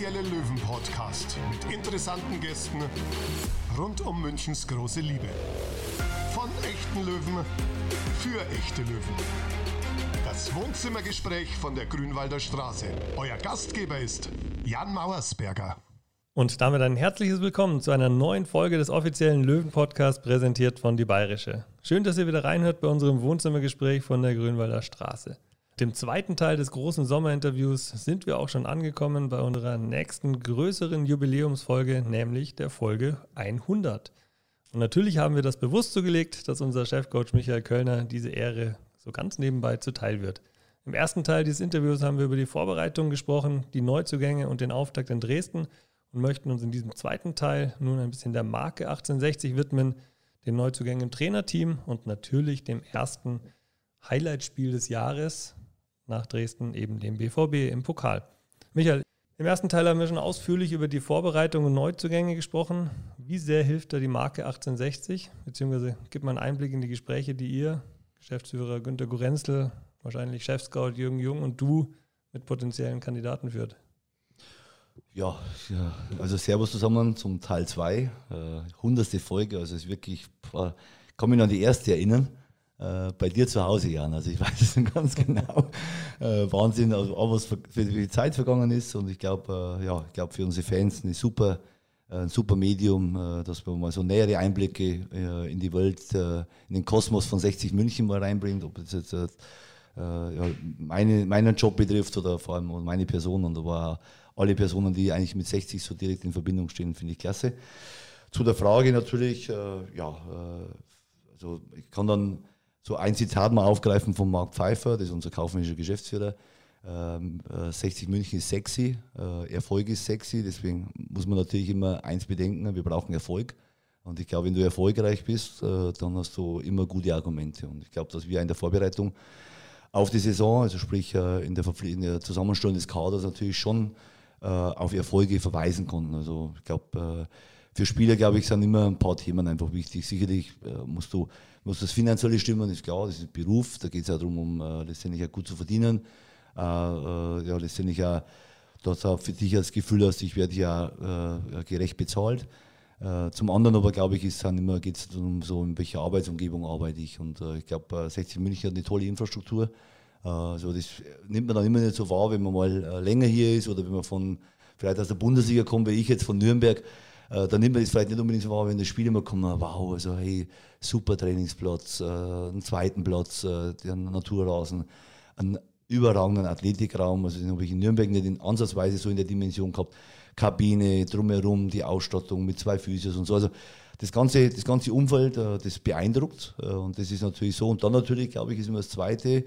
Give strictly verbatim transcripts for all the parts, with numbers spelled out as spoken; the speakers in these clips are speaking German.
offizielle Löwen-Podcast mit interessanten Gästen rund um Münchens große Liebe. Von echten Löwen für echte Löwen. Das Wohnzimmergespräch von der Grünwalder Straße. Euer Gastgeber ist Jan Mauersberger. Und damit ein herzliches Willkommen zu einer neuen Folge des offiziellen Löwen-Podcasts, präsentiert von Die Bayerische. Schön, dass ihr wieder reinhört bei unserem Wohnzimmergespräch von der Grünwalder Straße. Dem zweiten Teil des großen Sommerinterviews sind wir auch schon angekommen bei unserer nächsten größeren Jubiläumsfolge, nämlich der Folge hundert. Und natürlich haben wir das bewusst so gelegt, dass unser Chefcoach Michael Kölner diese Ehre so ganz nebenbei zuteil wird. Im ersten Teil dieses Interviews haben wir über die Vorbereitung gesprochen, die Neuzugänge und den Auftakt in Dresden und möchten uns in diesem zweiten Teil nun ein bisschen der Marke achtzehnhundertsechzig widmen, den Neuzugängen im Trainerteam und natürlich dem ersten Highlightspiel des Jahres nach Dresden, eben dem B V B im Pokal. Michael, im ersten Teil haben wir schon ausführlich über die Vorbereitung und Neuzugänge gesprochen. Wie sehr hilft da die Marke achtzehnhundertsechzig? Beziehungsweise gib mal einen Einblick in die Gespräche, die ihr, Geschäftsführer Günter Gurenzel, wahrscheinlich Chefscout Jürgen Jung und du mit potenziellen Kandidaten führt. Ja, ja, also Servus zusammen zum Teil zwei, äh, hundertste Folge, also es ist wirklich, ich kann mich noch an die erste erinnern, äh, bei dir zu Hause, Jan, also ich weiß es noch ganz genau, äh, Wahnsinn, also auch was für, für die Zeit vergangen ist und ich glaube, äh, ja, ich glaube für unsere Fans eine super, äh, ein super Medium, äh, dass man mal so nähere Einblicke äh, in die Welt, äh, in den Kosmos von sechzig München mal reinbringt, ob es jetzt äh, ja, meine, meinen Job betrifft oder vor allem meine Person, und da war alle Personen, die eigentlich mit sechzig so direkt in Verbindung stehen, finde ich klasse. Zu der Frage natürlich, äh, ja, äh, also ich kann dann so ein Zitat mal aufgreifen von Marc Pfeiffer, das ist unser kaufmännischer Geschäftsführer. Ähm, äh, sechzig München ist sexy, äh, Erfolg ist sexy, deswegen muss man natürlich immer eins bedenken, wir brauchen Erfolg. Und ich glaube, wenn du erfolgreich bist, äh, dann hast du immer gute Argumente. Und ich glaube, dass wir in der Vorbereitung auf die Saison, also sprich äh, in der, Verpfli- in der Zusammenstellung des Kaders natürlich schon äh, auf Erfolge verweisen konnten. Also ich glaube, äh, für Spieler, glaube ich, sind immer ein paar Themen einfach wichtig. Sicherlich äh, musst du muss das Finanzielle stimmen, ist klar, das ist ein Beruf, da geht es ja darum, um äh, letztendlich auch gut zu verdienen. Äh, äh, ja, letztendlich auch, dass du für dich das Gefühl hast, ich werde ja äh, gerecht bezahlt. Äh, zum anderen aber, glaube ich, ist dann immer, geht es darum, so in welcher Arbeitsumgebung arbeite ich. Und äh, ich glaube, äh, sechzig München hat eine tolle Infrastruktur. Äh, also das nimmt man dann immer nicht so wahr, wenn man mal äh, länger hier ist oder wenn man von vielleicht aus der Bundesliga kommt, wie ich jetzt von Nürnberg. Äh, dann nimmt man das vielleicht nicht unbedingt so wahr, wenn das Spiel immer kommt, wow, also hey, super Trainingsplatz, äh, einen zweiten Platz, äh, der Naturrasen, einen überragenden Athletikraum, also den habe ich in Nürnberg nicht in ansatzweise so in der Dimension gehabt. Kabine, drumherum, die Ausstattung mit zwei Physios und so. Also das ganze, das ganze Umfeld, äh, das beeindruckt äh, und das ist natürlich so. Und dann natürlich, glaube ich, ist immer das Zweite,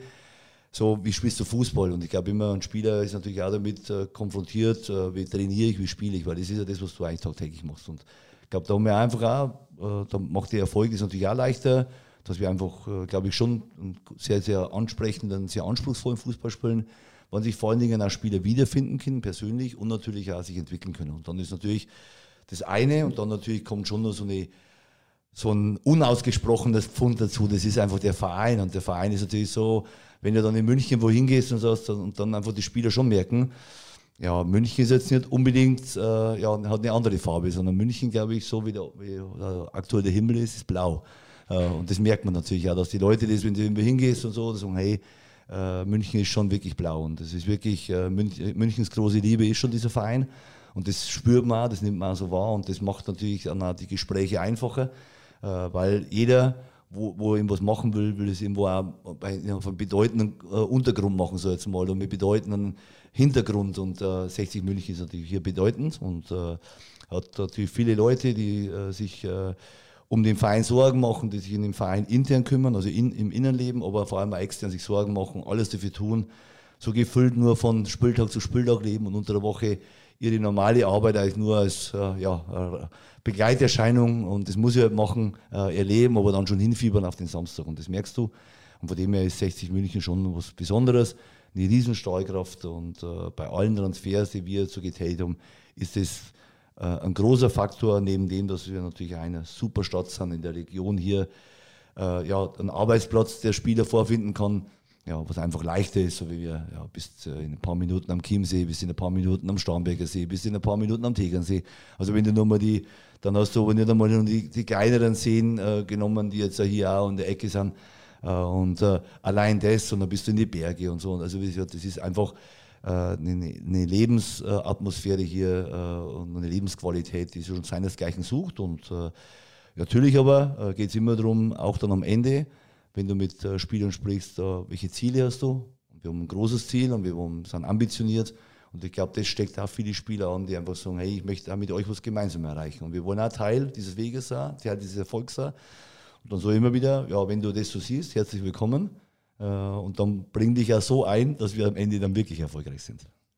so wie spielst du Fußball? Und ich glaube immer, ein Spieler ist natürlich auch damit äh, konfrontiert, äh, wie trainiere ich, wie spiele ich, weil das ist ja das, was du eigentlich tagtäglich machst. Und ich glaube, da haben wir einfach auch, äh, da macht der Erfolg das natürlich auch leichter, dass wir einfach, äh, glaube ich, schon sehr, sehr ansprechenden, sehr anspruchsvollen Fußball spielen, wann sich vor allen Dingen auch Spieler wiederfinden können, persönlich, und natürlich auch sich entwickeln können. Und dann ist natürlich das eine, und dann natürlich kommt schon noch so eine so ein unausgesprochenes Pfund dazu, das ist einfach der Verein. Und der Verein ist natürlich so, wenn du dann in München wohin gehst und, so, und dann einfach die Spieler schon merken, ja, München ist jetzt nicht unbedingt, äh, ja, hat eine andere Farbe, sondern München, glaube ich, so wie, der, wie der, aktuell der Himmel ist, ist blau. Äh, und das merkt man natürlich auch, dass die Leute, das, wenn du irgendwo hingehst und so, sagen, hey, äh, München ist schon wirklich blau. Und das ist wirklich, äh, Münch, Münchens große Liebe ist schon dieser Verein. Und das spürt man auch, das nimmt man auch so wahr. Und das macht natürlich dann auch die Gespräche einfacher. Weil jeder, wo, wo irgendwas machen will, will es irgendwo auch bei ja, einem bedeutenden äh, Untergrund machen, so jetzt mal, und mit bedeutenden Hintergrund. Und äh, sechzig München ist natürlich hier bedeutend und äh, hat natürlich viele Leute, die äh, sich äh, um den Verein Sorgen machen, die sich in dem Verein intern kümmern, also in, im Innenleben, aber vor allem auch extern sich Sorgen machen, alles dafür tun, so gefüllt nur von Spieltag zu Spieltag leben und unter der Woche ihre normale Arbeit eigentlich nur als äh, ja, Begleiterscheinung, und das muss ich halt machen, äh, erleben, aber dann schon hinfiebern auf den Samstag, und das merkst du. Und von dem her ist sechzig München schon was Besonderes, eine riesen Strahlkraft, und äh, bei allen Transfers, die wir so getätigt haben, ist das äh, ein großer Faktor, neben dem, dass wir natürlich eine super Stadt sind in der Region hier, äh, ja, einen Arbeitsplatz der Spieler vorfinden kann, ja, was einfach leichter ist, so wie wir, ja, bist in ein paar Minuten am Chiemsee, bist in ein paar Minuten am Starnberger See, bist in ein paar Minuten am Tegernsee. Also wenn du nochmal die, dann hast du aber nicht einmal nur die, die kleineren Seen äh, genommen, die jetzt hier auch in der Ecke sind. Äh, und äh, allein das, und dann bist du in die Berge und so. Also wie gesagt, das ist einfach äh, eine, eine Lebensatmosphäre hier äh, und eine Lebensqualität, die schon seinesgleichen sucht. Und äh, natürlich aber äh, geht es immer darum, auch dann am Ende, wenn du mit äh, Spielern sprichst, äh, welche Ziele hast du? Und wir haben ein großes Ziel und wir haben, sind ambitioniert. Und ich glaube, das steckt auch viele Spieler an, die einfach sagen, hey, ich möchte auch mit euch was gemeinsam erreichen. Und wir wollen auch Teil dieses Weges sein, Teil dieses Erfolgs sein. Und dann so immer wieder, ja, wenn du das so siehst, herzlich willkommen. Äh, und dann bring dich ja so ein, dass wir am Ende dann wirklich erfolgreich sind.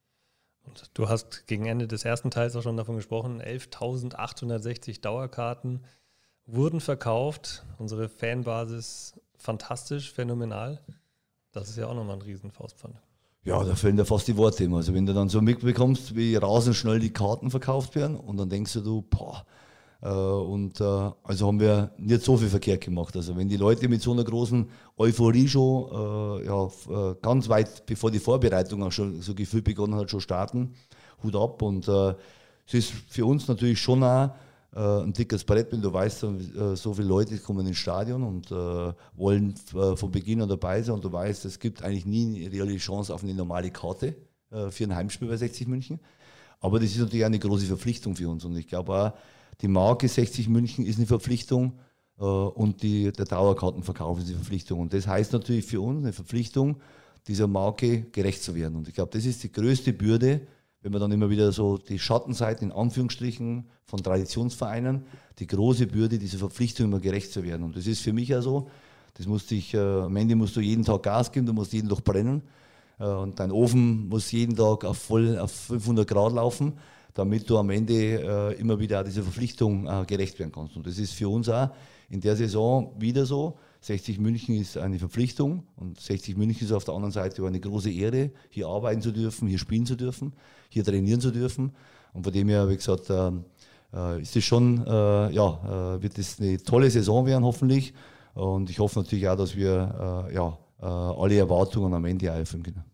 Und du hast gegen Ende des ersten Teils auch schon davon gesprochen, elftausendachthundertsechzig Dauerkarten wurden verkauft. Unsere Fanbasis fantastisch, phänomenal. Das ist ja auch nochmal ein riesen Faustpfand. Ja, da fehlen ja fast die Worte immer. Also wenn du dann so mitbekommst, wie rasend schnell die Karten verkauft werden und dann denkst du, boah, äh, und äh, also haben wir nicht so viel verkehrt gemacht. Also wenn die Leute mit so einer großen Euphorie schon äh, ja, ganz weit bevor die Vorbereitung auch schon so gefühlt begonnen hat, schon starten, Hut ab. Und äh, es ist für uns natürlich schon auch ein dickes Brett, wenn du weißt, so viele Leute kommen ins Stadion und äh, wollen äh, von Beginn an dabei sein und du weißt, es gibt eigentlich nie eine reelle Chance auf eine normale Karte äh, für ein Heimspiel bei sechzig München. Aber das ist natürlich auch eine große Verpflichtung für uns und ich glaube auch, die Marke sechzig München ist eine Verpflichtung äh, und die, der Dauerkartenverkauf ist eine Verpflichtung. Und das heißt natürlich für uns eine Verpflichtung, dieser Marke gerecht zu werden. Und ich glaube, das ist die größte Bürde, wenn man dann immer wieder so die Schattenseiten in Anführungsstrichen von Traditionsvereinen, die große Bürde, diese Verpflichtung immer gerecht zu werden. Und das ist für mich ja so, das musste ich, äh, am Ende musst du jeden Tag Gas geben, du musst jeden Tag brennen äh, und dein Ofen muss jeden Tag auf voll auf fünfhundert Grad laufen, damit du am Ende äh, immer wieder dieser Verpflichtung äh, gerecht werden kannst. Und das ist für uns auch in der Saison wieder so. sechzig München ist eine Verpflichtung und sechzig München ist auf der anderen Seite eine große Ehre, hier arbeiten zu dürfen, hier spielen zu dürfen, hier trainieren zu dürfen. Und von dem her, wie gesagt, äh, äh, ist es schon, äh, ja, äh, wird es eine tolle Saison werden, hoffentlich. Und ich hoffe natürlich auch, dass wir äh, ja, äh, alle Erwartungen am Ende auch erfüllen können.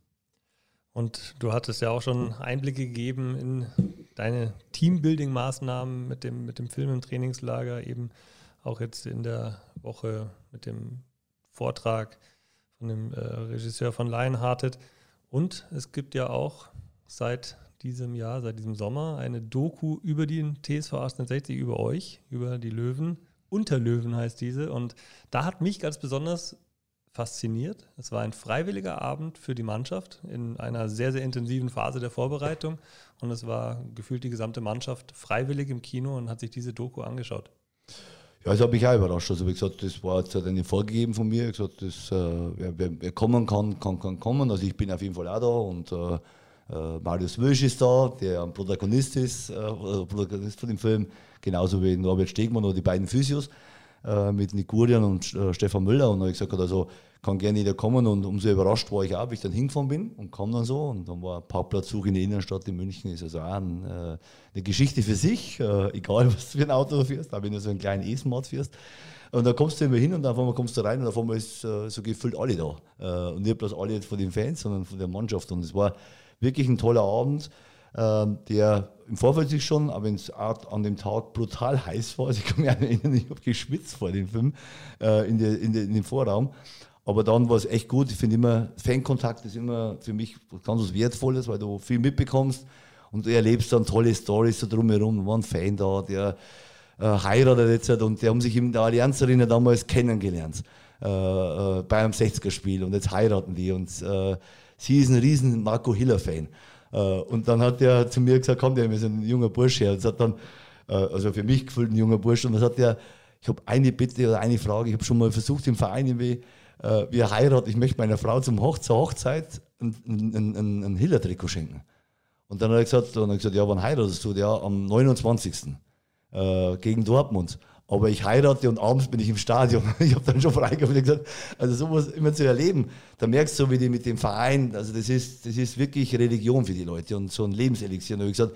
Und du hattest ja auch schon Einblicke gegeben in deine Teambuilding-Maßnahmen mit dem, mit dem Film im Trainingslager, eben auch jetzt in der Woche mit dem Vortrag von dem äh, Regisseur von Lionhearted. Und es gibt ja auch seit diesem Jahr, seit diesem Sommer, eine Doku über den T S V achtzehnhundertsechzig, über euch, über die Löwen. Unter Löwen heißt diese. Und da hat mich ganz besonders fasziniert. Es war ein freiwilliger Abend für die Mannschaft in einer sehr, sehr intensiven Phase der Vorbereitung. Und es war gefühlt die gesamte Mannschaft freiwillig im Kino und hat sich diese Doku angeschaut. Ja, das hat mich auch überrascht. Also wie gesagt, das war jetzt eine vorgegeben von mir. Ich habe gesagt, das, äh, wer, wer, wer kommen kann, kann, kann kommen. Also ich bin auf jeden Fall auch da und äh, äh, Marius Wölsch ist da, der ein Protagonist ist, äh, Protagonist von dem Film, genauso wie Norbert Stegmann oder die beiden Physios äh, mit Nick Gurian und äh, Stefan Müller. Und dann habe ich gesagt, also kann gerne jeder kommen und umso überrascht war ich auch, wie ich dann hingefahren bin und kam dann so und dann war ein Parkplatzsuche in der Innenstadt in München, ist also auch ein, äh, eine Geschichte für sich, äh, egal was du für ein Auto fährst, auch wenn du so einen kleinen E-Smart fährst. Und dann kommst du immer hin und auf einmal kommst du rein und auf einmal ist äh, so gefühlt alle da. Äh, und nicht bloß alle jetzt von den Fans, sondern von der Mannschaft. Und es war wirklich ein toller Abend, äh, der im Vorfeld sich schon, aber wenn es an dem Tag brutal heiß war, also ich kann mich erinnern, ich habe geschwitzt vor dem Film äh, in, der, in, der, in dem Vorraum. Aber dann war es echt gut. Ich finde immer, Fankontakt ist immer für mich ganz was Wertvolles, weil du viel mitbekommst und du erlebst dann tolle Storys so drumherum. Da war ein Fan da, der äh, heiratet jetzt und die haben sich in der Allianz Arena damals kennengelernt äh, äh, bei einem sechziger-Spiel und jetzt heiraten die und äh, sie ist ein riesen Marco Hiller-Fan. Äh, und dann hat der zu mir gesagt, komm, der ist ein junger Bursche und hat dann, äh, also für mich gefühlt ein junger Bursche und dann hat der, ich habe eine Bitte oder eine Frage, ich habe schon mal versucht im Verein irgendwie, wir heiraten, ich möchte meiner Frau zum Hoch zur Hochzeit ein, ein, ein, ein Hiller-Trikot schenken. Und dann hat er gesagt, dann hat er gesagt, ja, wann heiratest du? Ja, am neunundzwanzigsten Äh, gegen Dortmund. Aber ich heirate und abends bin ich im Stadion. Ich habe dann schon freigegeben und gesagt, also sowas immer zu erleben, da merkst du, wie die mit dem Verein, also das ist, das ist wirklich Religion für die Leute und so ein Lebenselixier. Und da habe ich gesagt,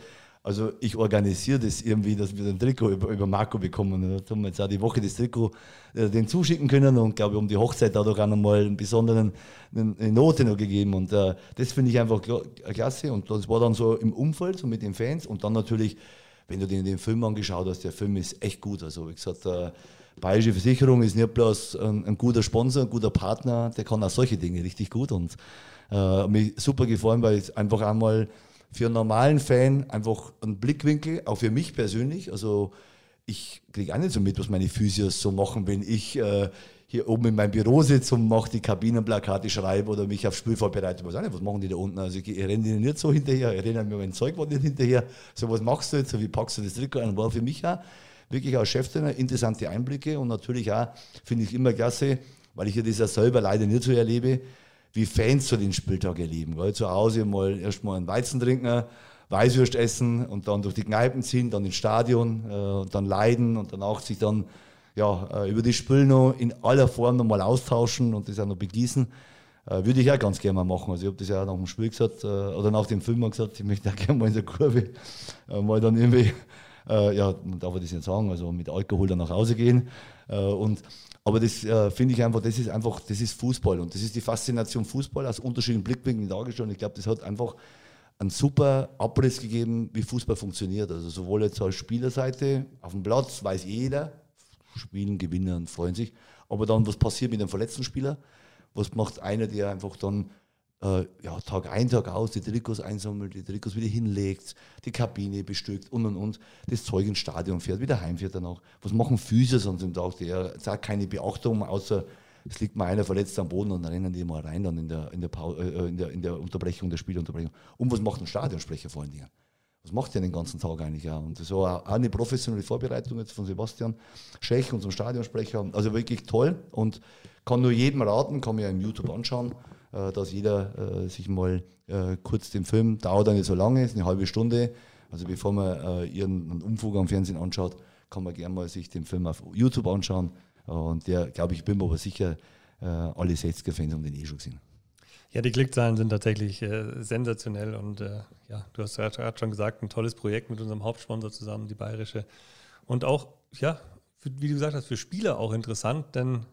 Also ich organisiere das irgendwie, dass wir ein Trikot über, über Marco bekommen. Da haben wir jetzt auch die Woche das Trikot äh, den zuschicken können und glaube, um die Hochzeit dadurch auch nochmal einen besonderen eine Note noch gegeben. Und äh, das finde ich einfach klasse. Und das war dann so im Umfeld, so mit den Fans. Und dann natürlich, wenn du dir den Film angeschaut hast, der Film ist echt gut. Also wie gesagt, äh, Bayerische Versicherung ist nicht bloß ein, ein guter Sponsor, ein guter Partner, der kann auch solche Dinge richtig gut. Und äh, mir super gefallen, weil es einfach einmal für einen normalen Fan einfach ein Blickwinkel, auch für mich persönlich. Also ich kriege auch nicht so mit, was meine Physios so machen, wenn ich äh, hier oben in meinem Büro sitze und mache die Kabinenplakate, schreibe oder mich auf Spiel vorbereite. Ich weiß auch nicht, was machen die da unten? Also ich, ich renne denen nicht so hinterher, ich renne mir mein Zeug nicht hinterher. So, was machst du jetzt? So, wie packst du das Trikot an? War für mich auch wirklich als Cheftrainer interessante Einblicke und natürlich auch, finde ich immer klasse, weil ich ja das ja selber leider nicht so erlebe, wie Fans so den Spieltag erleben. Weil zu Hause mal erstmal einen Weizen trinken, Weißwurst essen und dann durch die Kneipen ziehen, dann ins Stadion äh, und dann leiden und danach sich dann ja, äh, über das Spiel noch in aller Form nochmal austauschen und das auch noch begießen. Äh, würde ich auch ganz gerne mal machen. Also ich habe das ja auch nach dem Spiel gesagt äh, oder nach dem Film mal gesagt, ich möchte auch gerne mal in der Kurve äh, mal dann irgendwie, äh, ja, man darf das nicht sagen, also mit Alkohol dann nach Hause gehen. Äh, und Aber das äh, finde ich einfach, das ist einfach, das ist Fußball und das ist die Faszination Fußball aus unterschiedlichen Blickwinkeln dargestellt. Ich glaube, das hat einfach einen super Abriss gegeben, wie Fußball funktioniert. Also sowohl jetzt als Spielerseite, auf dem Platz weiß jeder, spielen, gewinnen, freuen sich. Aber dann, was passiert mit dem verletzten Spieler? Was macht einer, der einfach dann äh, ja, Tag ein, Tag aus die Trikots einsammelt, die Trikots wieder hinlegt, die Kabine bestückt und und und, das Zeug ins Stadion fährt, wieder heimfährt danach. Was machen Physios an dem Tag? Der sagt keine Beachtung, außer es liegt mal einer verletzt am Boden und dann rennen die mal rein dann in der, in der, Pau- äh, in der, in der Unterbrechung, der Spielunterbrechung. Und was macht ein Stadionsprecher vor allen Dingen? Was macht der den ganzen Tag eigentlich auch? Und das war auch eine professionelle Vorbereitung jetzt von Sebastian Schech, unserem Stadionsprecher. Also wirklich toll und kann nur jedem raten, kann mir ja im YouTube anschauen, äh, dass jeder äh, sich mal äh, kurz den Film, dauert auch nicht so lange, ist eine halbe Stunde. Also bevor man äh, irgendeinen Umfug am Fernsehen anschaut, kann man gerne mal sich den Film auf YouTube anschauen. Und der, glaube ich, bin mir aber sicher, äh, alle sechziger-Fans haben den eh schon gesehen. Ja, die Klickzahlen sind tatsächlich äh, sensationell und äh, ja, du hast gerade schon gesagt, ein tolles Projekt mit unserem Hauptsponsor zusammen, die Bayerische. Und auch, ja, für, wie du gesagt hast, für Spieler auch interessant, denn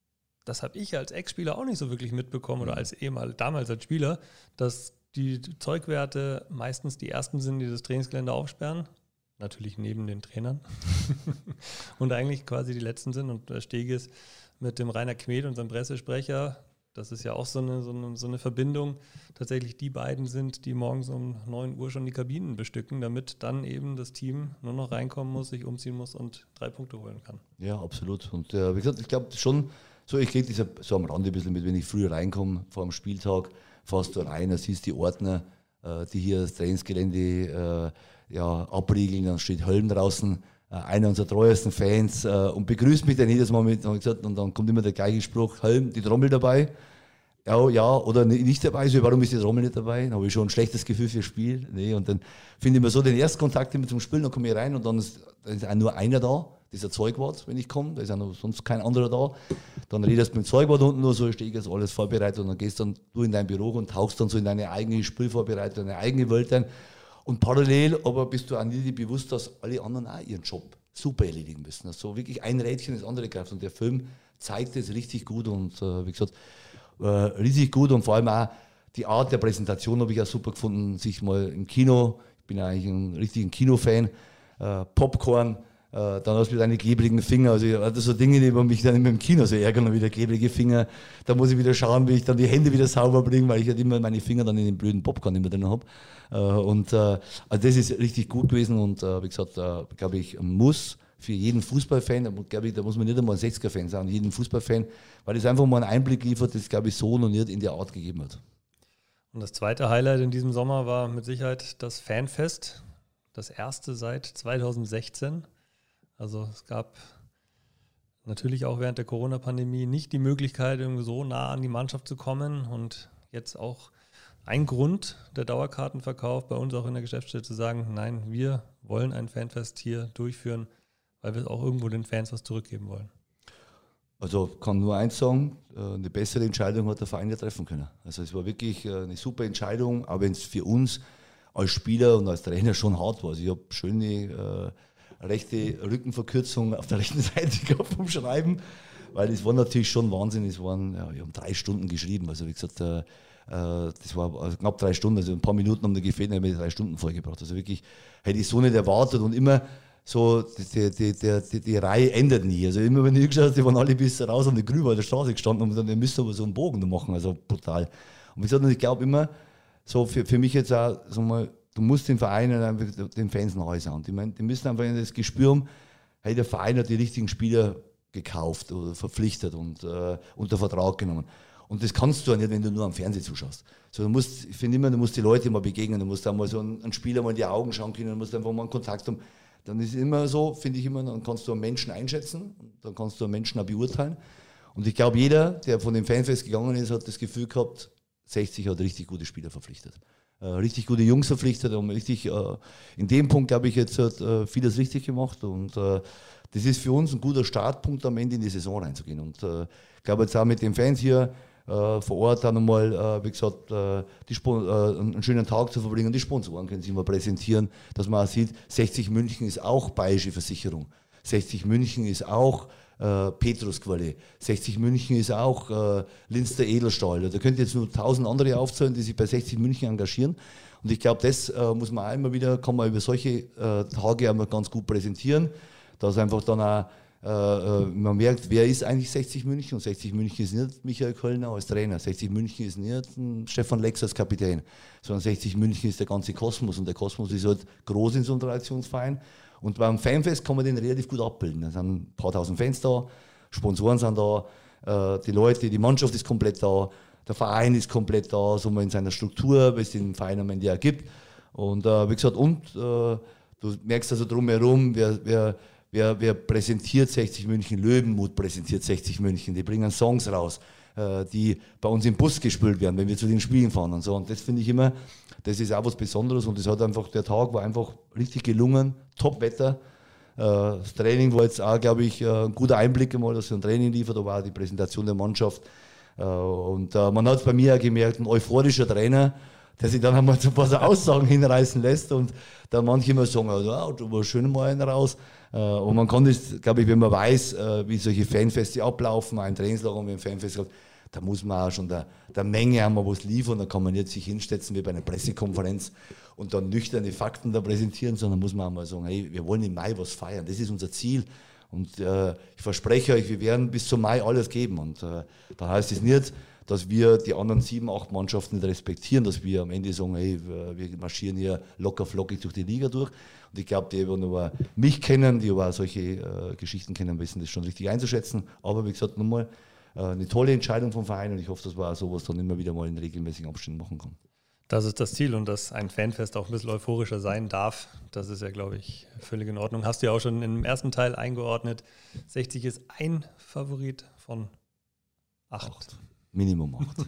das habe ich als Ex-Spieler auch nicht so wirklich mitbekommen oder als ehemal, damals als Spieler, dass die Zeugwerte meistens die ersten sind, die das Trainingsgelände aufsperren. Natürlich neben den Trainern. Und eigentlich quasi die letzten sind. Und der Steges mit dem Rainer Kmet, unserem Pressesprecher, das ist ja auch so eine, so, eine, so eine Verbindung, tatsächlich die beiden sind, die morgens um neun Uhr schon die Kabinen bestücken, damit dann eben das Team nur noch reinkommen muss, sich umziehen muss und drei Punkte holen kann. Ja, absolut. Und äh, wie gesagt, ich glaube schon, so ich kriege das so am Rande ein bisschen mit, wenn ich früher reinkomme vor dem Spieltag, fährst du rein, da siehst die Ordner, äh, die hier das Trainingsgelände äh, ja, abriegeln, dann steht Hölm draußen, äh, einer unserer treuesten Fans äh, und begrüßt mich dann jedes Mal mit, und, gesagt, und dann kommt immer der gleiche Spruch, Hölm, die Trommel dabei. Ja, ja, oder nicht dabei, so, warum ist die Trommel nicht dabei? Dann habe ich schon ein schlechtes Gefühl fürs Spiel. Nee, und dann finde ich mir so den Erstkontakt immer zum Spielen, dann komme ich rein und dann ist, dann ist auch nur einer da, dieser Zeugwart, wenn ich komme, da ist auch noch sonst kein anderer da. Dann redest du mit dem Zeugwart unten nur so, stehe ich jetzt alles vorbereitet und dann gehst dann du in dein Büro und tauchst dann so in deine eigene Spielvorbereitung, deine eigene Welt ein. Und parallel aber bist du auch nie bewusst, dass alle anderen auch ihren Job super erledigen müssen. Also wirklich ein Rädchen das andere greift und der Film zeigt es richtig gut und äh, wie gesagt, äh, riesig gut und vor allem auch die Art der Präsentation habe ich auch super gefunden, sich mal im Kino, ich bin eigentlich ein richtiger Kinofan, äh, Popcorn, äh, dann hast du mit deinen klebrigen Finger, also das so Dinge, die mich dann immer im Kino so ärgern, und wieder klebrige Finger, da muss ich wieder schauen, wie ich dann die Hände wieder sauber bringe, weil ich halt immer meine Finger dann in den blöden Popcorn immer drin habe. Äh, und äh, also das ist richtig gut gewesen und äh, wie gesagt, äh, glaube ich, muss für jeden Fußballfan, da, glaube ich, da muss man nicht einmal ein sechziger-Fan sein, jeden Fußballfan, weil das einfach mal einen Einblick liefert, das glaube ich so noch nicht in der Art gegeben hat. Und das zweite Highlight in diesem Sommer war mit Sicherheit das Fanfest, das erste seit zweitausendsechzehn. Also es gab natürlich auch während der Corona-Pandemie nicht die Möglichkeit, irgendwie so nah an die Mannschaft zu kommen und jetzt auch ein Grund, der Dauerkartenverkauf bei uns auch in der Geschäftsstelle zu sagen, nein, wir wollen ein Fanfest hier durchführen, weil wir auch irgendwo den Fans was zurückgeben wollen. Also kann nur eins sagen, eine bessere Entscheidung hat der Verein ja treffen können. Also es war wirklich eine super Entscheidung, auch wenn es für uns als Spieler und als Trainer schon hart war. Also ich habe schöne äh, rechte Rückenverkürzung auf der rechten Seite gehabt vom Schreiben, weil es war natürlich schon Wahnsinn. Es waren, ja, wir haben drei Stunden geschrieben. Also wie gesagt, äh, das war also knapp drei Stunden, also ein paar Minuten haben da gefehlt, dann habe ich drei Stunden vollgebracht. Also wirklich hätte ich so nicht erwartet und immer so, die, die, die, die, die Reihe endet nie. Also immer wenn ich geschaut habe, die waren alle bis raus an die Grübe an der Straße gestanden und dann, ihr müsst aber so einen Bogen machen, also brutal. Und wie gesagt, ich glaube immer, so für, für mich jetzt auch, sag mal, du musst den Verein einfach den Fans nahe sein. Die, die müssen einfach das Gespür haben, hey, der Verein hat die richtigen Spieler gekauft oder verpflichtet und äh, unter Vertrag genommen. Und das kannst du ja nicht, wenn du nur am Fernsehen zuschaust. So, du musst, ich finde immer, du musst die Leute mal begegnen, du musst da mal so einen, einen Spieler mal in die Augen schauen können, du musst einfach mal einen Kontakt haben. Dann ist es immer so, finde ich immer, dann kannst du einen Menschen einschätzen, dann kannst du einen Menschen auch beurteilen. Und ich glaube, jeder, der von dem Fanfest gegangen ist, hat das Gefühl gehabt, sechzig hat richtig gute Spieler verpflichtet. Äh, richtig gute Jungs verpflichtet, haben richtig, äh, in dem Punkt habe ich jetzt äh, vieles richtig gemacht und äh, das ist für uns ein guter Startpunkt, am Ende in die Saison reinzugehen. Und äh, ich glaube jetzt auch mit den Fans hier, Uh, vor Ort dann einmal, uh, wie gesagt, uh, die Spon- uh, einen schönen Tag zu verbringen. Die Sponsoren können sich mal präsentieren, dass man auch sieht, sechzig München ist auch Bayerische Versicherung. sechzig München ist auch uh, Petrus-Quelle. sechzig München ist auch uh, Linster Edelstahl. Da könnt ihr jetzt nur tausend andere aufzählen, die sich bei sechzig München engagieren. Und ich glaube, das uh, muss man auch immer wieder, kann man über solche uh, Tage einmal ganz gut präsentieren, dass einfach dann auch Uh, man merkt, wer ist eigentlich sechzig München? Und sechzig München ist nicht Michael Kölner als Trainer, sechzig München ist nicht Stefan Lex als Kapitän, sondern sechzig München ist der ganze Kosmos und der Kosmos ist halt groß in so einem Traditionsverein und beim Fanfest kann man den relativ gut abbilden. Da sind ein paar tausend Fans da, Sponsoren sind da, uh, die Leute, die Mannschaft ist komplett da, der Verein ist komplett da, so mal in seiner Struktur, was es den Verein am Ende ergibt und uh, wie gesagt, und uh, du merkst also drumherum, wer, wer Wer, wer präsentiert sechzig München? Löwenmut präsentiert sechzig München. Die bringen Songs raus, äh, die bei uns im Bus gespielt werden, wenn wir zu den Spielen fahren und so. Und das finde ich immer, das ist auch was Besonderes. Und das hat einfach, der Tag war einfach richtig gelungen, Top-Wetter. Äh, das Training war jetzt auch, glaube ich, ein guter Einblick einmal, dass so ein Training liefert. Da war die Präsentation der Mannschaft. Äh, und äh, man hat es bei mir auch gemerkt, ein euphorischer Trainer, der sich dann einmal zu ein paar so Aussagen hinreißen lässt und da manche immer sagen, ja, du warst schön mal einen raus. Und man kann das, glaube ich, wenn man weiß, wie solche Fanfeste ablaufen, ein Trainingslager und ein Fanfest, da muss man auch schon der, der Menge einmal was liefern, da kann man nicht sich hinsetzen wie bei einer Pressekonferenz und dann nüchterne Fakten da präsentieren, sondern muss man auch mal sagen, hey, wir wollen im Mai was feiern, das ist unser Ziel. Und äh, ich verspreche euch, wir werden bis zum Mai alles geben. Und äh, da heißt es nicht, dass wir die anderen sieben, acht Mannschaften nicht respektieren, dass wir am Ende sagen, hey, wir marschieren hier locker flockig durch die Liga durch. Und ich glaube, die, die aber mich kennen, die aber auch solche äh, Geschichten kennen, wissen das schon richtig einzuschätzen. Aber wie gesagt, nochmal äh, eine tolle Entscheidung vom Verein und ich hoffe, dass man auch sowas dann immer wieder mal in regelmäßigen Abständen machen kann. Das ist das Ziel und dass ein Fanfest auch ein bisschen euphorischer sein darf, das ist ja, glaube ich, völlig in Ordnung. Hast du ja auch schon im ersten Teil eingeordnet. sechzig ist ein Favorit von acht. acht. Minimum acht.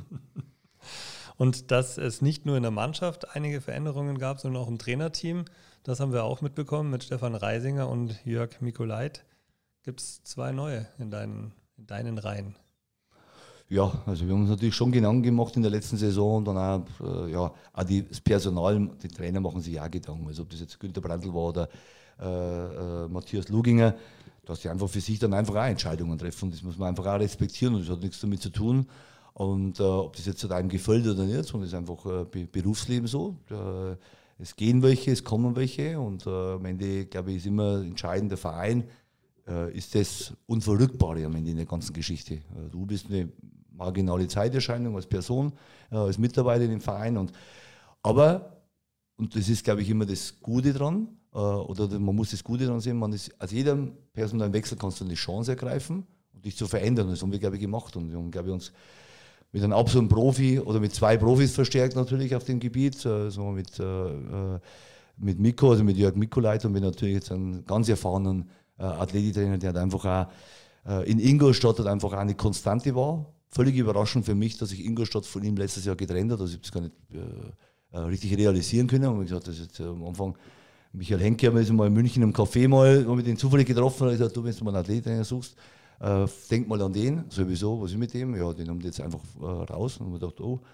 Und dass es nicht nur in der Mannschaft einige Veränderungen gab, sondern auch im Trainerteam. Das haben wir auch mitbekommen mit Stefan Reisinger und Jörg Mikolait. Gibt es zwei neue in deinen, in deinen Reihen? Ja, also wir haben uns natürlich schon Gedanken gemacht in der letzten Saison und dann auch, äh, ja, auch die, das Personal, die Trainer machen sich auch Gedanken. Also ob das jetzt Günter Brandl war oder äh, äh, Matthias Luginger, dass die einfach für sich dann einfach auch Entscheidungen treffen. Das muss man einfach auch respektieren und das hat nichts damit zu tun. Und äh, ob das jetzt zu einem gefällt oder nicht, sondern es ist einfach äh, Be- Berufsleben so. Äh, es gehen welche, es kommen welche und äh, am Ende, glaube ich, ist immer entscheidend der Verein, äh, ist das Unverrückbare am Ende in der ganzen Geschichte. Äh, du bist eine marginale Zeiterscheinung als Person, äh, als Mitarbeiter in dem Verein. Und, aber, und das ist, glaube ich, immer das Gute dran, äh, oder man muss das Gute dran sehen, man ist, aus jedem personellen Wechsel kannst du eine Chance ergreifen und dich zu verändern. Das haben wir, glaube ich, gemacht. Und wir haben, glaube ich, uns mit einem absoluten Profi oder mit zwei Profis verstärkt natürlich auf dem Gebiet, also mit, äh, mit Mikko, also mit Jörg Mikolait und mit natürlich jetzt einen ganz erfahrenen äh, Athletiktrainer, der hat einfach auch äh, in Ingolstadt hat einfach auch eine Konstante war. Völlig überraschend für mich, dass sich Ingolstadt von ihm letztes Jahr getrennt hat, also ich habe das gar nicht äh, richtig realisieren können. Und ich gesagt, das ist jetzt, äh, am Anfang, Michael Henke haben wir jetzt mal in München im Café mal mit den zufällig getroffen und ich gesagt, du, wenn du mal einen Athletiktrainer suchst, Äh, denk mal an den, sowieso, was ist mit dem? Ja, den haben die jetzt einfach äh, raus und wir gedacht, oh.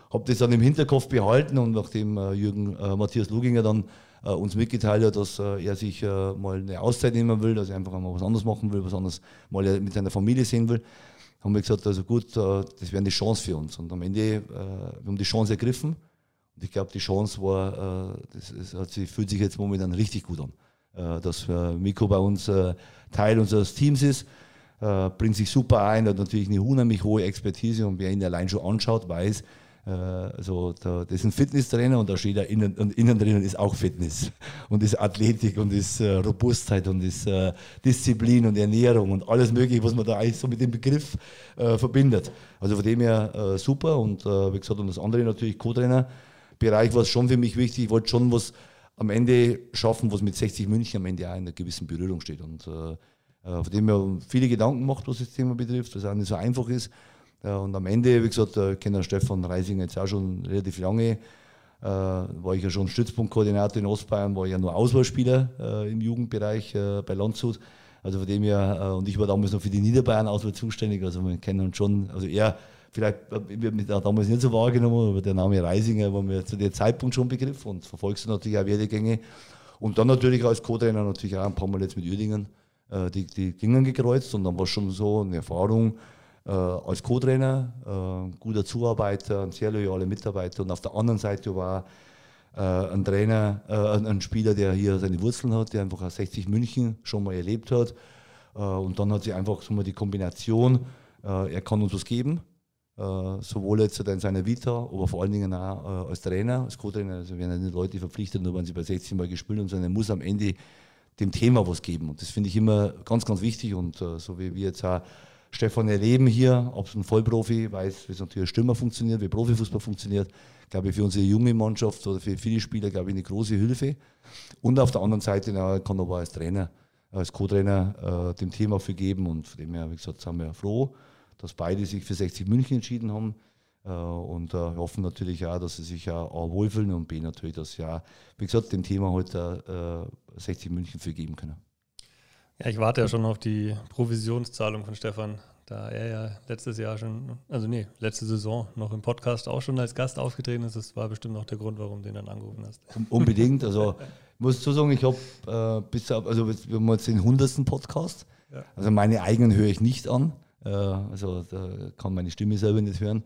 habe das dann im Hinterkopf behalten und nachdem äh, Jürgen äh, Matthias Luginger dann äh, uns mitgeteilt hat, dass äh, er sich äh, mal eine Auszeit nehmen will, dass er einfach mal was anderes machen will, was anderes mal mit seiner Familie sehen will, haben wir gesagt, also gut, äh, das wäre eine Chance für uns. Und am Ende, äh, wir haben die Chance ergriffen. Und ich glaube, die Chance war, äh, das, das hat sich, fühlt sich jetzt momentan richtig gut an. Äh, dass äh, Mikko bei uns äh, Teil unseres Teams ist, äh, bringt sich super ein, hat natürlich eine unheimlich hohe Expertise und wer ihn allein schon anschaut, weiß, äh, also da, das ist ein Fitnesstrainer und da steht da innen, und innen drinnen ist auch Fitness und ist Athletik und ist äh, Robustheit und ist äh, Disziplin und Ernährung und alles mögliche, was man da eigentlich so mit dem Begriff äh, verbindet. Also von dem her äh, super und äh, wie gesagt, und das andere natürlich Co-Trainer-Bereich war es schon für mich wichtig, ich wollte schon was am Ende schaffen, was mit sechzig München am Ende auch in einer gewissen Berührung steht und äh, von dem her viele Gedanken gemacht, was das Thema betrifft, was auch nicht so einfach ist. Und am Ende, wie gesagt, ich kenne Stefan Reisinger jetzt auch schon relativ lange. War ich ja schon Stützpunktkoordinator in Ostbayern, war ich ja nur Auswahlspieler im Jugendbereich bei Landshut. Also von dem her, und ich war damals noch für die Niederbayern-Auswahl zuständig, also wir kennen uns schon, also er, vielleicht wird mich damals nicht so wahrgenommen, aber der Name Reisinger war mir zu dem Zeitpunkt schon Begriff und verfolgst du natürlich auch Werdegänge. Und dann natürlich als Co-Trainer natürlich auch ein paar Mal jetzt mit Uerdingen. Die, die Gingen gekreuzt und dann war es schon so eine Erfahrung äh, als Co-Trainer, äh, guter Zuarbeiter, ein sehr loyaler Mitarbeiter und auf der anderen Seite war äh, ein Trainer, äh, ein Spieler, der hier seine Wurzeln hat, der einfach auch sechzig München schon mal erlebt hat äh, und dann hat sie einfach so mal die Kombination, äh, er kann uns was geben, äh, sowohl jetzt in seiner Vita, aber vor allen Dingen auch äh, als Trainer, als Co-Trainer, also werden ja nicht Leute verpflichtet, nur wenn sie bei sechzig Mal gespielt haben, sondern er muss am Ende dem Thema was geben. Und das finde ich immer ganz, ganz wichtig. Und äh, so wie wir jetzt auch Stefan erleben hier, ob es ein Vollprofi weiß, wie es natürlich als Stürmer funktioniert, wie Profifußball funktioniert, glaube ich, für unsere junge Mannschaft oder für viele Spieler, glaube ich, eine große Hilfe. Und auf der anderen Seite na, kann aber als Trainer, als Co-Trainer äh, dem Thema für geben. Und von dem her, wie gesagt, sind wir froh, dass beide sich für sechzig München entschieden haben. Und äh, hoffen natürlich auch, dass sie sich auch A wohlfühlen und B natürlich, dass sie auch, wie gesagt, dem Thema heute äh, sechzig München für geben können. Ja, ich warte ja schon auf die Provisionszahlung von Stefan, da er ja letztes Jahr schon, also nee, letzte Saison noch im Podcast auch schon als Gast aufgetreten ist. Das war bestimmt auch der Grund, warum du ihn dann angerufen hast. Unbedingt, also ich muss so sagen, ich habe äh, bis, also wir haben jetzt den hundertsten Podcast, ja. Also meine eigenen höre ich nicht an, äh, also da kann meine Stimme selber nicht hören.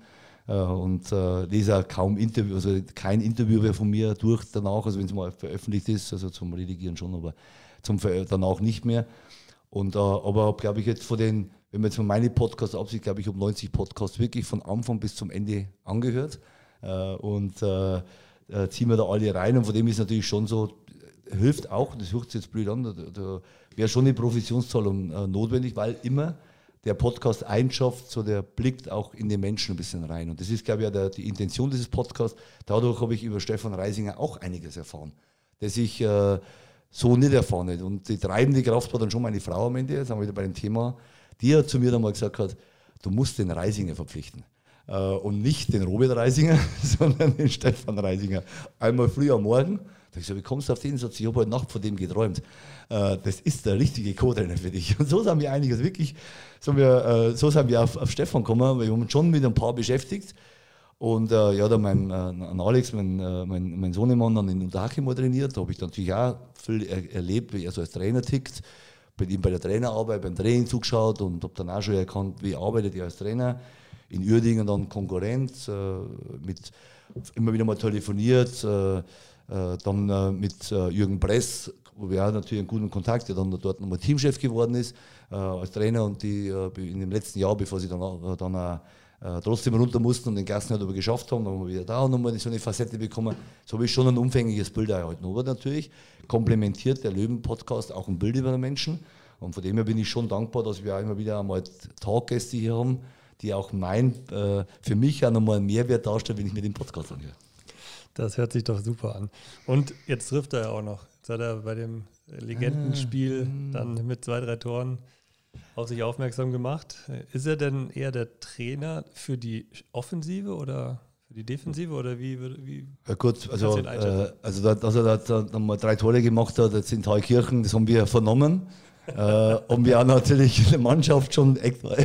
Und äh, lese auch kaum Interview, also kein Interview mehr von mir durch danach, also wenn es mal veröffentlicht ist, also zum Redigieren schon, aber zum Ver danach nicht mehr. Und, äh, aber habe, glaube ich, jetzt von den, wenn man jetzt von meinen Podcasts absieht, glaube ich, habe neunzig Podcasts wirklich von Anfang bis zum Ende angehört äh, und äh, äh, ziehen wir da alle rein. Und von dem ist natürlich schon so, hilft auch, das hört sich jetzt blöd an, da, da wäre schon eine Provisionszahlung äh, notwendig, weil immer der Podcast einschafft, so der blickt auch in den Menschen ein bisschen rein. Und das ist, glaube ich, auch der, die Intention dieses Podcasts. Dadurch habe ich über Stefan Reisinger auch einiges erfahren, das ich äh, so nicht erfahren habe. Und die treibende Kraft war dann schon meine Frau am Ende, jetzt haben wir wieder bei dem Thema, die hat zu mir dann mal gesagt hat, du musst den Reisinger verpflichten. Äh, und nicht den Robert Reisinger, sondern den Stefan Reisinger. Einmal früh am Morgen. Da habe ich gesagt, wie kommst du auf den Satz? Ich habe heute Nacht von dem geträumt. Äh, das ist der richtige Co-Trainer für dich. Und so sind wir einiges wirklich, so, wir, äh, so sind wir auf, auf Stefan gekommen, weil wir haben uns schon mit ein paar beschäftigt. Und äh, ja, da mein äh, Alex, mein, äh, mein, mein Sohnemann, dann in Unterhaching mal trainiert. Da habe ich natürlich auch viel er, erlebt, wie er so als Trainer tickt. Bei ihm bei der Trainerarbeit, beim Training zugeschaut und habe dann auch schon erkannt, wie arbeitet er als Trainer. In Uerdingen dann Konkurrenz, äh, mit immer wieder mal telefoniert. Äh, Dann äh, mit äh, Jürgen Bress, wo wir auch natürlich einen guten Kontakt, der dann dort nochmal Teamchef geworden ist, äh, als Trainer und die äh, in dem letzten Jahr, bevor sie dann, äh, dann äh, trotzdem runter mussten und den Gassenhalt aber geschafft haben, dann haben wir wieder da und nochmal so eine Facette bekommen. So habe ich schon ein umfängliches Bild erhalten. Aber natürlich komplementiert der Löwen-Podcast auch ein Bild über den Menschen. Und von dem her bin ich schon dankbar, dass wir auch immer wieder einmal Talkgäste hier haben, die auch mein, äh, für mich auch nochmal einen Mehrwert darstellen, wenn ich mir den Podcast anhöre. Das hört sich doch super an. Und jetzt trifft er ja auch noch. Jetzt hat er bei dem Legendenspiel dann mit zwei, drei Toren auf sich aufmerksam gemacht. Ist er denn eher der Trainer für die Offensive oder für die Defensive? Oder wie, wie ja gut, also, äh, also da, dass er da, da mal drei Tore gemacht hat, jetzt in Thalkirchen, das haben wir vernommen. äh, und wir haben natürlich in der Mannschaft schon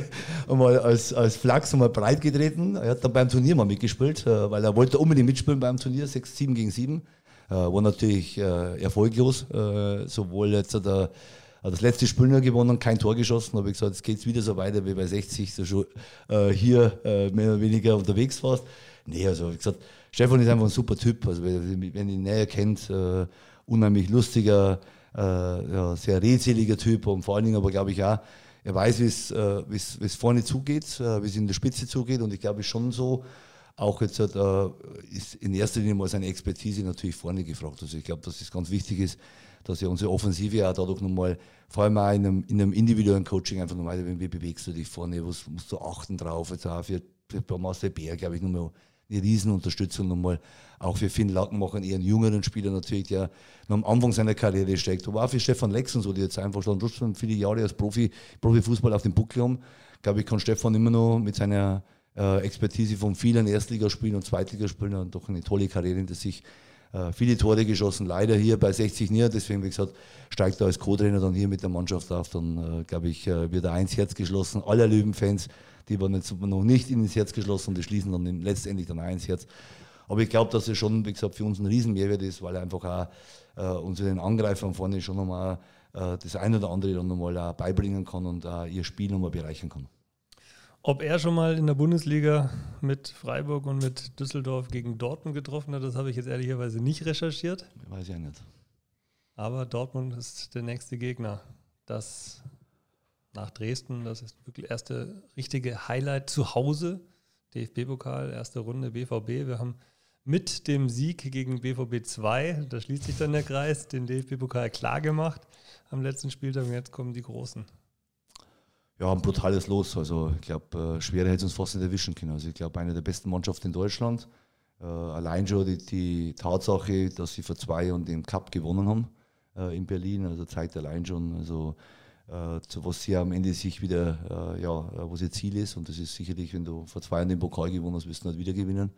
einmal als, als Flachs einmal breit getreten. Er hat dann beim Turnier mal mitgespielt, äh, weil er wollte unbedingt mitspielen beim Turnier, sechs, sieben gegen sieben. Äh, war natürlich äh, erfolglos, äh, sowohl jetzt hat er hat das letzte Spiel nur gewonnen, kein Tor geschossen, habe ich gesagt, jetzt geht es wieder so weiter wie bei sechzig, so schon äh, hier äh, mehr oder weniger unterwegs warst. Nee, also wie gesagt, Stefan ist einfach ein super Typ, also wenn ihr ihn näher kennt, äh, unheimlich lustiger, äh, ja, sehr redseliger Typ und vor allen Dingen aber glaube ich auch, er weiß, wie es äh, wie's vorne zugeht, äh, wie es in der Spitze zugeht und ich glaube schon so, auch jetzt hat, äh, ist in erster Linie mal seine Expertise natürlich vorne gefragt. Also ich glaube, dass es ganz wichtig ist, dass ja unsere Offensive auch dadurch nochmal, vor allem auch in einem, in einem individuellen Coaching einfach nochmal, wie bewegst du dich vorne, was musst du achten drauf, jetzt auch für, für Marcel Bär, glaube ich, nochmal eine Riesenunterstützung nochmal, auch für Finn Lackenmacher, eher einen jüngeren Spieler natürlich, der noch am Anfang seiner Karriere steckt, aber auch für Stefan Lex und so, die jetzt einfach schon schon viele Jahre als Profi, Profifußball auf dem Buckel haben, glaube ich, kann Stefan immer noch mit seiner äh, Expertise von vielen Erstligaspielen und Zweitligaspielen und doch eine tolle Karriere hinter sich, äh, viele Tore geschossen, leider hier bei sechzig nie, deswegen, wie gesagt, steigt er als Co-Trainer dann hier mit der Mannschaft auf, dann, äh, glaube ich, äh, wird er eins Herz geschlossen, aller Löwenfans, die waren jetzt noch nicht ins Herz geschlossen und die schließen dann letztendlich dann auch ins Herz. Aber ich glaube, dass es schon, wie gesagt, für uns ein Riesenmehrwert ist, weil er einfach auch äh, unseren Angreifern vorne schon nochmal äh, das eine oder andere dann nochmal auch beibringen kann und auch ihr Spiel nochmal bereichern kann. Ob er schon mal in der Bundesliga mit Freiburg und mit Düsseldorf gegen Dortmund getroffen hat, das habe ich jetzt ehrlicherweise nicht recherchiert. Weiß ich ja nicht. Aber Dortmund ist der nächste Gegner. Das nach Dresden, das ist wirklich das erste richtige Highlight zu Hause. D F B-Pokal, erste Runde B V B. Wir haben mit dem Sieg gegen B V B zwei, da schließt sich dann der Kreis, den D F B-Pokal klar gemacht am letzten Spieltag und jetzt kommen die Großen. Ja, ein brutales Los. Also ich glaube, schwerer hätte es uns fast nicht erwischen können. Also ich glaube, eine der besten Mannschaften in Deutschland. Äh, allein schon die, die Tatsache, dass sie vor zwei Jahren den Cup gewonnen haben äh, in Berlin, also zeigt allein schon, also äh, zu was sie am Ende sich wieder, äh, ja, was ihr Ziel ist. Und das ist sicherlich, wenn du vor zwei Jahren den Pokal gewonnen hast, wirst du nicht wieder gewinnen.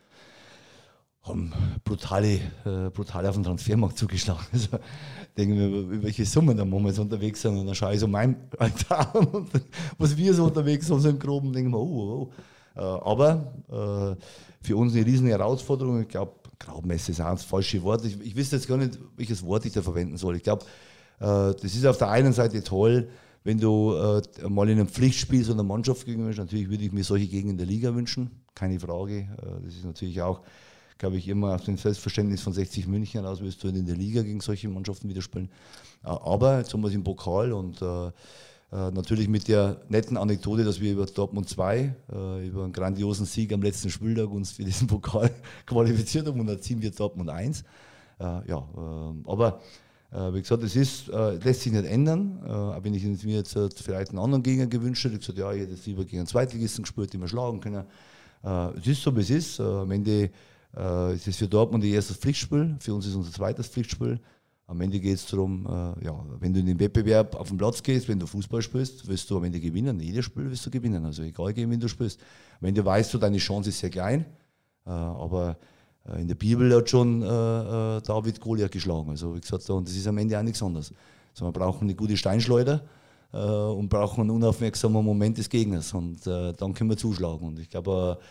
Haben brutale, äh, brutal auf den Transfermarkt zugeschlagen. Also denken wir, über welche Summen da wir jetzt unterwegs sind. Und dann schaue ich so mein Alter an und was wir so unterwegs sind, so im Groben, denken wir, oh, oh. Äh, aber äh, für uns eine riesen Herausforderung. Ich glaube, Graubmesse ist auch das falsche Wort. Ich, ich wüsste jetzt gar nicht, welches Wort ich da verwenden soll. Ich glaube, äh, das ist auf der einen Seite toll, wenn du äh, mal in einem Pflichtspiel so einer Mannschaft gegen bist. Natürlich würde ich mir solche Gegner in der Liga wünschen, keine Frage. Äh, das ist natürlich auch, glaube ich, immer auf dem Selbstverständnis von sechzig München heraus, wirst du in der Liga gegen solche Mannschaften wieder spielen. Aber jetzt haben wir es im Pokal und äh, äh, natürlich mit der netten Anekdote, dass wir über Dortmund zwei, äh, über einen grandiosen Sieg am letzten Spieltag uns für diesen Pokal qualifiziert haben und dann ziehen wir Dortmund eins. Äh, ja, äh, aber äh, wie gesagt, es ist, äh, lässt sich nicht ändern. Äh, wenn ich mir jetzt äh, vielleicht einen anderen Gegner gewünscht hätte, ich gesagt, ja, ich hätte jetzt lieber gegen einen Zweitligisten gespielt, den wir schlagen können. Äh, es ist so, wie es ist. Äh, am Ende Äh, es ist für Dortmund ihr erstes Pflichtspiel, für uns ist unser zweites Pflichtspiel. Am Ende geht es darum, äh, ja, wenn du in den Wettbewerb auf den Platz gehst, wenn du Fußball spielst, wirst du am Ende gewinnen. Jedes Spiel wirst du gewinnen, also egal gegen wen du spielst. Am Ende weißt du, deine Chance ist sehr klein, äh, aber äh, in der Bibel hat schon äh, äh, David Goliath geschlagen. Also wie gesagt, und das ist am Ende auch nichts anderes. Also wir brauchen eine gute Steinschleuder äh, und brauchen einen unaufmerksamen Moment des Gegners und äh, dann können wir zuschlagen. Und ich glaube, äh,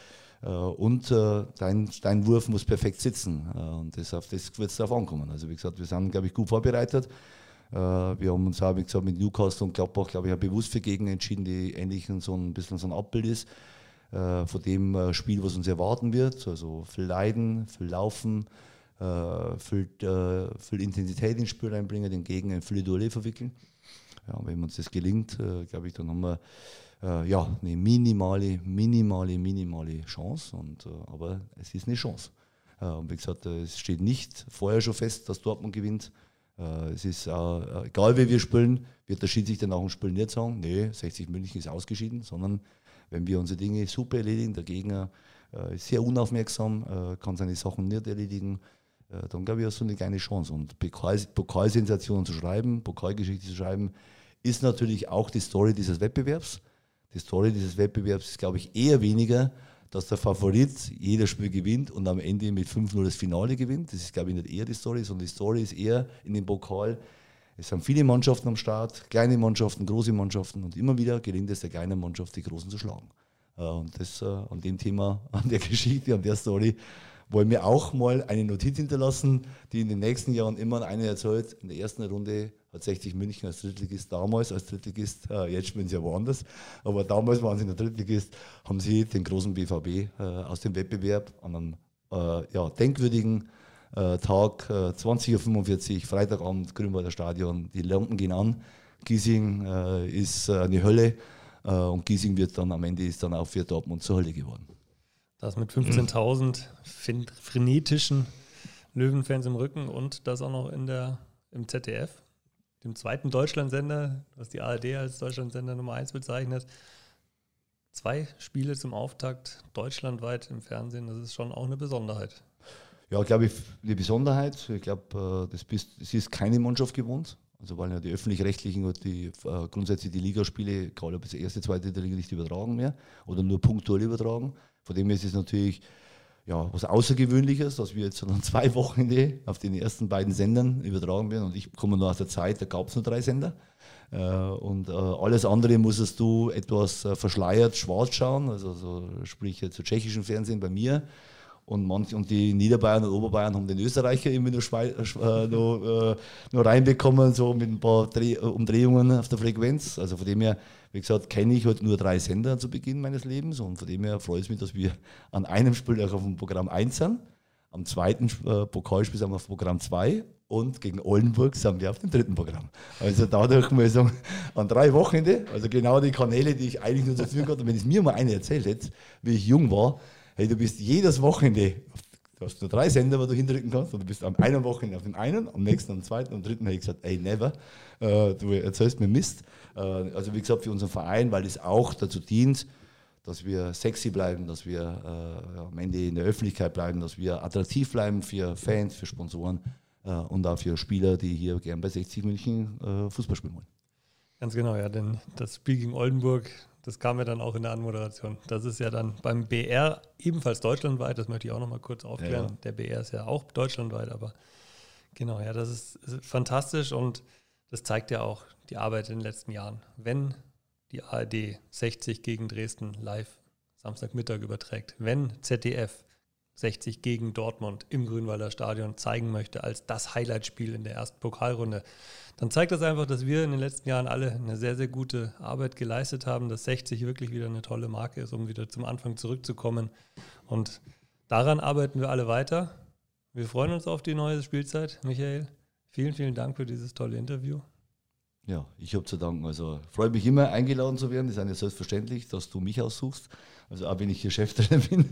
und äh, dein, dein Wurf muss perfekt sitzen äh, und das, auf das wird es darauf ankommen. Also wie gesagt, wir sind, glaube ich, gut vorbereitet. Äh, wir haben uns auch, wie gesagt, mit Newcastle und Gladbach, glaube ich, auch bewusst für Gegner entschieden, die ähnlich so ein bisschen so ein Abbild ist äh, von dem äh, Spiel, was uns erwarten wird. Also viel Leiden, viel Laufen, äh, viel, äh, viel Intensität ins Spiel reinbringen, den Gegner in viele Duelle verwickeln. Ja, wenn uns das gelingt, äh, glaube ich, dann haben wir Äh, ja, eine minimale, minimale, minimale Chance, und, äh, aber es ist eine Chance. Äh, und wie gesagt, äh, es steht nicht vorher schon fest, dass Dortmund gewinnt. Äh, es ist äh, egal, wie wir spielen, wird der Schiedsrichter nach dem Spiel nicht sagen, nee, sechzig München ist ausgeschieden, sondern wenn wir unsere Dinge super erledigen, der Gegner äh, ist sehr unaufmerksam, äh, kann seine Sachen nicht erledigen, äh, dann glaube ich, hast du eine kleine Chance. Und Pokal, Pokalsensationen zu schreiben, Pokalgeschichte zu schreiben, ist natürlich auch die Story dieses Wettbewerbs. Die Story dieses Wettbewerbs ist, glaube ich, eher weniger, dass der Favorit jeder Spiel gewinnt und am Ende mit fünf null das Finale gewinnt. Das ist, glaube ich, nicht eher die Story, sondern die Story ist eher in dem Pokal, Es sind viele Mannschaften am Start, kleine Mannschaften, große Mannschaften und immer wieder gelingt es der kleinen Mannschaft, die Großen zu schlagen. Und das an dem Thema, an der Geschichte, an der Story wollen wir auch mal eine Notiz hinterlassen, die in den nächsten Jahren immer einer erzählt. In der ersten Runde hat sechzig München als Drittligist, damals als Drittligist, äh, jetzt spielen sie ja woanders, aber damals waren sie in der Drittligist, haben sie den großen B V B äh, aus dem Wettbewerb an einem äh, ja, denkwürdigen äh, Tag, äh, zwanzig Uhr fünfundvierzig, Freitagabend, Grünwalder Stadion, die Lampen gehen an, Giesing äh, ist äh, eine Hölle äh, und Giesing wird dann am Ende ist dann auch für Dortmund zur Hölle geworden. Das mit fünfzehntausend frenetischen Löwenfans im Rücken und das auch noch in der, im Z D F, dem zweiten Deutschlandsender, was die A R D als Deutschlandsender Nummer eins bezeichnet. Zwei Spiele zum Auftakt deutschlandweit im Fernsehen, das ist schon auch eine Besonderheit. Ja, glaube ich, eine Besonderheit. Ich glaube, das, das ist keine Mannschaft gewohnt. Also weil ja die Öffentlich-Rechtlichen und die, äh, grundsätzlich die Ligaspiele, egal ob es die erste, zweite Liga nicht übertragen mehr oder nur punktuell übertragen. Von dem her ist es natürlich ja, was Außergewöhnliches, dass wir jetzt dann zwei Wochenende auf den ersten beiden Sendern übertragen werden. Und ich komme noch aus der Zeit, da gab es nur drei Sender. Äh, und äh, alles andere musstest du etwas äh, verschleiert schwarz schauen, also so, sprich zu tschechischen Fernsehen bei mir. Und, manch, und die Niederbayern und Oberbayern haben den Österreicher irgendwie noch, Schwe äh, noch, äh, noch reinbekommen, so mit ein paar Dreh Umdrehungen auf der Frequenz. Also von dem her, wie gesagt, kenne ich halt nur drei Sender zu Beginn meines Lebens. Und von dem her freut es mich, dass wir an einem Spieltag auf dem Programm eins sind. Am zweiten äh, Pokalspiel sind wir auf Programm zwei und gegen Oldenburg sind wir auf dem dritten Programm. Also dadurch muss ich sagen, an drei Wochenende, also genau die Kanäle, die ich eigentlich nur zur Verfügung hatte. Und wenn es mir mal einer erzählt hätte, wie ich jung war, hey, du bist jedes Wochenende, du hast nur drei Sender, wo du hindrücken kannst, und du bist am einen Wochenende auf den einen, am nächsten, am zweiten, am dritten habe ich gesagt, ey, never, äh, du erzählst mir Mist. Äh, also wie gesagt, für unseren Verein, weil es auch dazu dient, dass wir sexy bleiben, dass wir äh, am Ende in der Öffentlichkeit bleiben, dass wir attraktiv bleiben für Fans, für Sponsoren äh, und auch für Spieler, die hier gern bei sechzig München äh, Fußball spielen wollen. Ganz genau, ja, denn das Spiel gegen Oldenburg, das kam ja dann auch in der Anmoderation. Das ist ja dann beim B R ebenfalls deutschlandweit, das möchte ich auch noch mal kurz aufklären. Ja, ja. Der B R ist ja auch deutschlandweit, aber genau, ja, das ist, ist fantastisch und das zeigt ja auch die Arbeit in den letzten Jahren. Wenn die A R D sechzig gegen Dresden live Samstagmittag überträgt, wenn Z D F sechzig gegen Dortmund im Grünwalder Stadion zeigen möchte als das Highlightspiel in der ersten Pokalrunde, dann zeigt das einfach, dass wir in den letzten Jahren alle eine sehr, sehr gute Arbeit geleistet haben, dass sechzig wirklich wieder eine tolle Marke ist, um wieder zum Anfang zurückzukommen. Und daran arbeiten wir alle weiter. Wir freuen uns auf die neue Spielzeit. Michael, vielen, vielen Dank für dieses tolle Interview. Ja, ich habe zu danken. Also freue mich immer, eingeladen zu werden. Das ist ja selbstverständlich, dass du mich aussuchst. Also auch wenn ich hier Cheftrainer bin.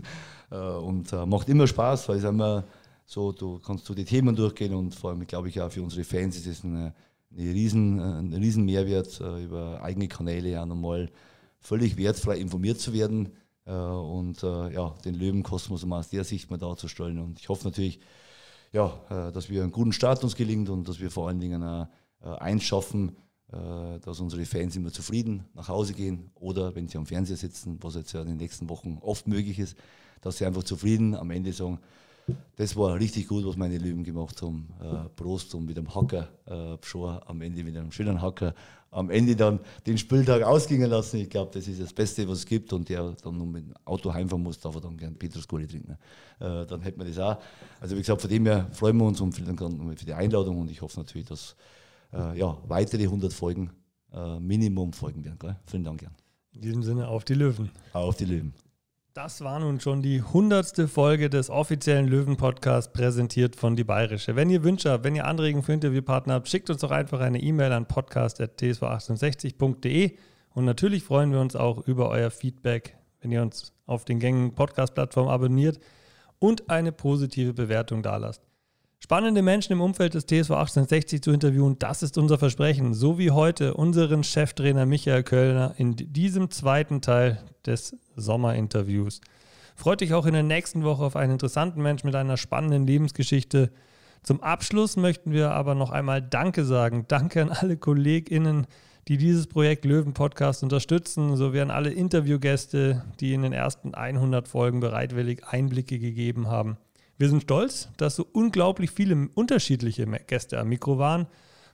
Und äh, macht immer Spaß, weil es immer so, du kannst du die Themen durchgehen und vor allem, glaube ich, auch für unsere Fans ist es eine, eine riesen, ein riesen Mehrwert, äh, über eigene Kanäle auch nochmal völlig wertfrei informiert zu werden äh, und äh, ja, den Löwenkosmos mal aus der Sicht mal darzustellen. Und ich hoffe natürlich, ja, äh, dass wir einen guten Start uns gelingt und dass wir vor allen Dingen auch äh, eins schaffen, äh, dass unsere Fans immer zufrieden nach Hause gehen oder wenn sie am Fernseher sitzen, was jetzt ja in den nächsten Wochen oft möglich ist, dass sie einfach zufrieden am Ende sagen, das war richtig gut, was meine Löwen gemacht haben. Äh, Prost und mit einem Hacker, äh, schon am Ende mit einem schönen Hacker, am Ende dann den Spieltag ausgehen lassen. Ich glaube, das ist das Beste, was es gibt. Und der dann noch mit dem Auto heimfahren muss, darf er dann gerne Petruskohle trinken. Äh, dann hätten wir das auch. Also wie gesagt, von dem her freuen wir uns und vielen Dank für die Einladung. Und ich hoffe natürlich, dass äh, ja, weitere hundert Folgen äh, Minimum folgen werden. Gell? Vielen Dank, Jan. In diesem Sinne, auf die Löwen. Auf die Löwen. Das war nun schon die hundertste Folge des offiziellen Löwen-Podcasts, präsentiert von Die Bayerische. Wenn ihr Wünsche habt, wenn ihr Anregungen für Interviewpartner habt, schickt uns doch einfach eine E-Mail an podcast at t s v achtundsechzig punkt d e. Und natürlich freuen wir uns auch über euer Feedback, wenn ihr uns auf den gängigen Podcast-Plattformen abonniert und eine positive Bewertung dalasst. Spannende Menschen im Umfeld des T S V achtzehnhundertsechzig zu interviewen, das ist unser Versprechen. So wie heute unseren Cheftrainer Michael Köllner in diesem zweiten Teil des Sommerinterviews. Freut dich auch in der nächsten Woche auf einen interessanten Menschen mit einer spannenden Lebensgeschichte. Zum Abschluss möchten wir aber noch einmal Danke sagen. Danke an alle KollegInnen, die dieses Projekt Löwen-Podcast unterstützen, sowie an alle Interviewgäste, die in den ersten hundert Folgen bereitwillig Einblicke gegeben haben. Wir sind stolz, dass so unglaublich viele unterschiedliche Gäste am Mikro waren.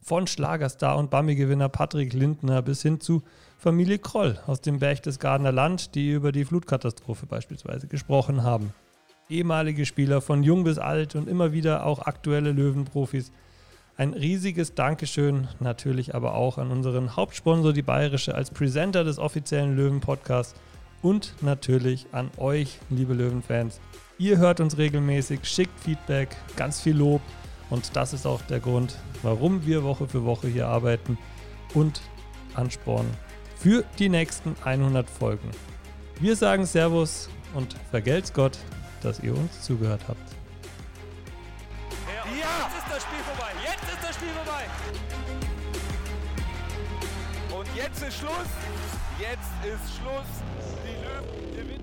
Von Schlagerstar und Bambi-Gewinner Patrick Lindner bis hin zu Familie Kroll aus dem Berchtesgadener Land, die über die Flutkatastrophe beispielsweise gesprochen haben. Ehemalige Spieler von jung bis alt und immer wieder auch aktuelle Löwenprofis. Ein riesiges Dankeschön natürlich aber auch an unseren Hauptsponsor, die Bayerische, als Presenter des offiziellen Löwen-Podcasts und natürlich an euch, liebe Löwenfans. Ihr hört uns regelmäßig, schickt Feedback, ganz viel Lob und das ist auch der Grund, warum wir Woche für Woche hier arbeiten und Ansporn für die nächsten hundert Folgen. Wir sagen Servus und vergelt's Gott, dass ihr uns zugehört habt. Ja, jetzt ist das Spiel vorbei. Jetzt ist das Spiel vorbei. Und jetzt ist Schluss. Jetzt ist Schluss. Die Löwen gewinnen.